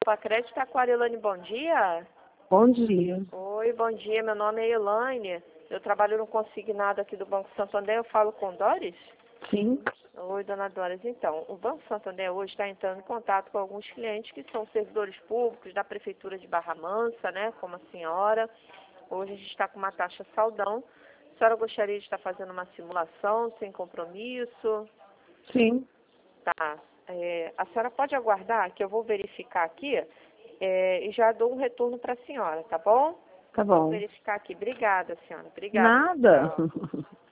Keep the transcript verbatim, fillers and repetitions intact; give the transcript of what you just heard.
Pacred está com a Elaine, bom dia. Bom dia. Oi, bom dia, meu nome é Elaine. Eu trabalho no consignado aqui do Banco Santander, eu falo com Doris? Sim. Oi, dona Doris. Então, o Banco Santander hoje está entrando em contato com alguns clientes que são servidores públicos da Prefeitura de Barra Mansa, né, como a senhora. Hoje a gente está com uma taxa saldão. A senhora gostaria de estar fazendo uma simulação sem compromisso? Sim. Tá. É, a senhora pode aguardar que eu vou verificar aqui é, e já dou um retorno para a senhora, tá bom? Tá Vou bom. verificar aqui. Obrigada, senhora. Obrigada. Nada. Tchau.